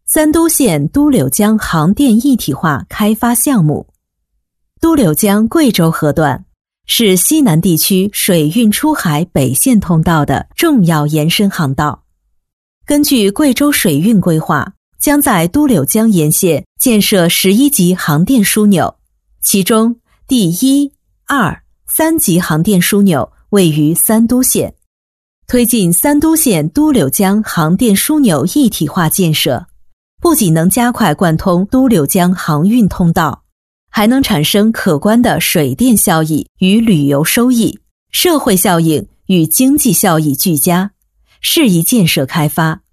三都线都柳江杭电一体化开发项目。都柳江贵州河段是西南地区水运出海北线通道的重要延伸航道。根据贵州水运规划，将在都柳江沿线建设11级航电枢纽，其中第1、2、3级航电枢纽位于三都县。推进三都县都柳江航电枢纽一体化建设，不仅能加快贯通都柳江航运通道，还能产生可观的水电效益与旅游收益，社会效应与经济效益俱佳，适宜建设开发。